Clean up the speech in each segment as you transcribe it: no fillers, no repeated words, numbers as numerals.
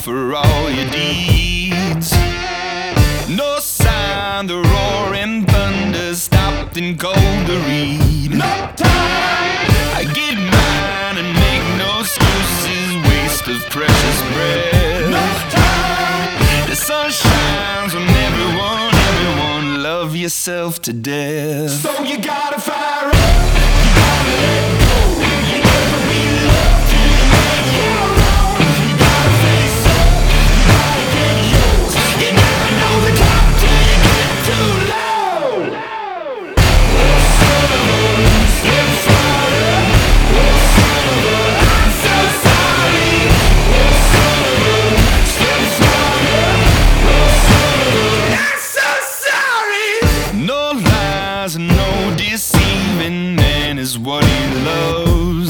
for all your deeds. No sign the roaring thunder stopped in cold to read. No time. I get mine and make no excuses, waste of precious breath. No time. The sun shines on everyone, everyone, love yourself to death. So you gotta fire up, you gotta let go. You never be loved till you make your own. You gotta face up, you gotta get yours. You never know the top till you get too low. Oh son of a, step farther. Oh son of a, I'm so sorry. Oh son of a, step farther. Oh son of a, I'm so sorry. No lies and no deceiving, man is what he loves.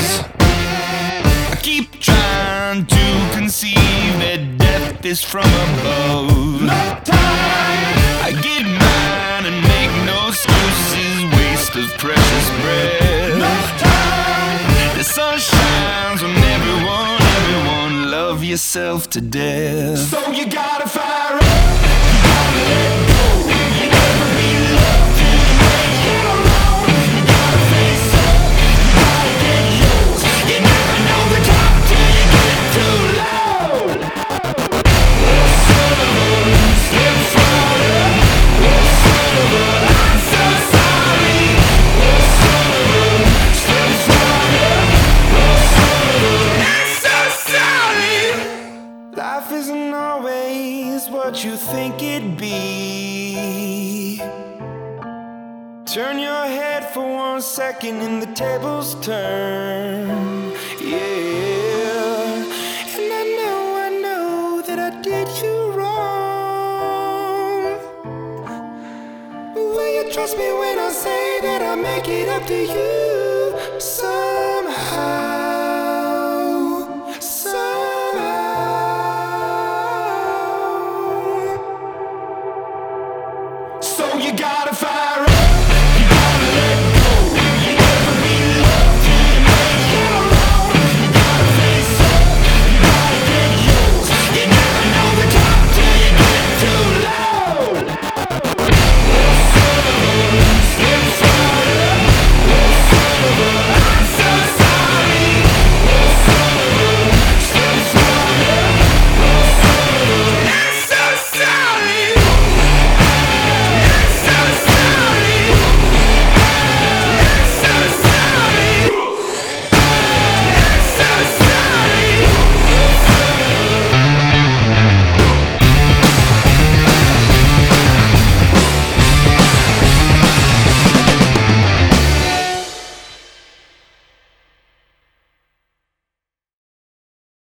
I keep trying to conceive that death is from above. No time. I get mine and make no excuses, waste of precious breath. No time. The sun shines on everyone, everyone, love yourself to death. So you gotta fire up, you gotta let go. You never be loved till you make your own. You gotta face up, you gotta get yours. You never know the top till you get too low. Oh son of a, step farther. Oh son of a, I'm so sorry. Oh son of a, step farther. Oh son of a, I'm so sorry. Life isn't always what you think it'd be. Turn your head for 1 second and the tables turn. Yeah. And I know that I did you wrong. But will you trust me when I say that I'll make it up to you? So